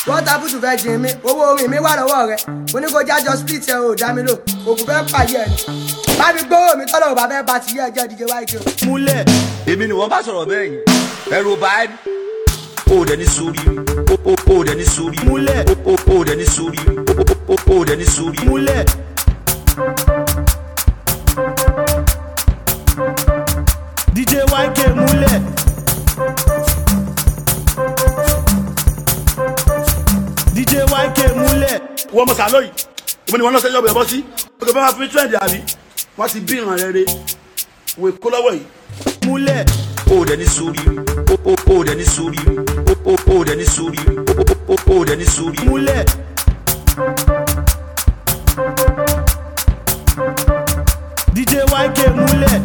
What happened to virgin mi? Owó orin mi wà lọ́wọ́ rẹ̀. Mo ní kó jájọ split ẹ̀ o dá mi lò. Òkú fẹ́ pàyẹ́ ẹ̀ ni. Bá mi gbówó mi tọ́lọ̀ bàbá ẹ̀ bá ti yẹ ẹ̀jẹ̀ DJ YK. Múlẹ̀. Èmi ni wọ́n bá sọ̀rọ̀ bẹ́ẹ̀ yìí. Ẹ̀rù bá ẹ̀ o dẹ̀ ní sórí mi. O dẹ̀ ní sórí mi. Múlẹ̀. O dẹ̀ ní sórí mi. O dẹ̀ ní sórí mi. Múlẹ̀. DJ YK múlẹ̀. DJ YK múlẹ̀. Wọ́n mọ̀ sàlọ́ yìí. Ìbọn ni wọ́n lọ sẹ́jọ́ bẹ̀rẹ̀ bọ́ sí. Ọkọ̀ bá máa fi trend àbí. Wọ́n ti bí ìràn rere. Wò kó lọ́wọ́ yìí. Múlẹ̀. O dẹ̀ ní sórí mi. O dẹ̀ ní sórí mi. O dẹ̀ ní sórí mi. O dẹ̀ ní sórí mi. Múlẹ̀. DJ YK múlẹ̀.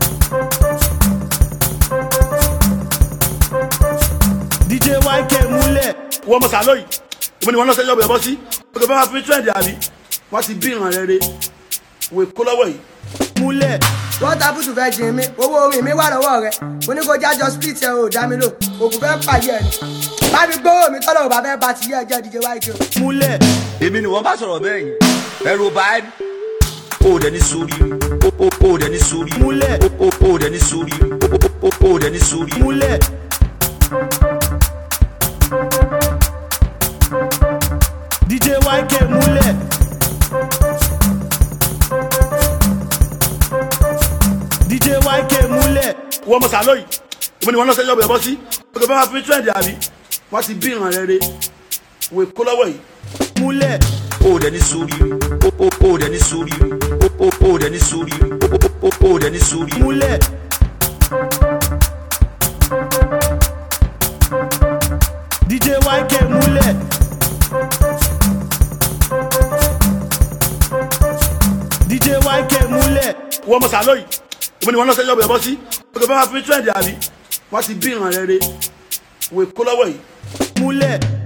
DJ YK múlẹ̀. Wọ́n mọ̀ sàlọ́ yìí. Ìbọn ni wọ́n lọ sẹ́jọ́ bẹ̀rẹ̀ bọ́ sí. Ọkọ̀ bá máa fi trend àbí. Wọ́n ti bí ìràn rere. Wò kó lọ́wọ́ yìí. Múlẹ̀. What happened to virgin mi? Owó orin mi wà lọ́wọ́ rẹ̀. Mo ní kó jájọ split ẹ̀ o dá mi lò. Òkú fẹ́ pàyẹ́ ẹ̀ ni. Bá mi gbówó mi tọ́lọ̀ bàbá ẹ̀ bá ti yẹ ẹ̀jẹ̀ DJ YK. Múlẹ̀. Èmi ni wọ́n bá sọ̀rọ̀ bẹ́ẹ̀ yìí. Ẹ̀rù bá ẹ̀ o dẹ̀ ní sórí mi. O dẹ̀ ní sórí mi. Múlẹ̀. O dẹ̀ ní sórí mi. O dẹ̀ ní sórí mi. Múlẹ̀. DJ YK múlẹ̀. DJ YK múlẹ̀. Wọ́n mọ̀ sàlọ́ yìí. Ìbọn ni wọ́n lọ sẹ́jọ́ bẹ̀rẹ̀ bọ́ sí. Ọkọ̀ bá máa fi trend àbí. Wọ́n ti bí ìràn rere. Wò kó lọ́wọ́ yìí. Múlẹ̀. O dẹ̀ ní sórí mi. O dẹ̀ ní sórí mi. O dẹ̀ ní sórí mi. O dẹ̀ ní sórí mi. Múlẹ̀. DJ YK múlẹ̀. DJ YK múlẹ̀. Wọ́n mọ̀ sàlọ́ yìí. Ìbọn ni wọ́n lọ sẹ́jọ́ bẹ̀rẹ̀ bọ́ sí. Ọkọ̀ bá máa fi trend àbí. Wọ́n ti bí ìràn rere. Wò kó lọ́wọ́ yìí. Múlẹ̀.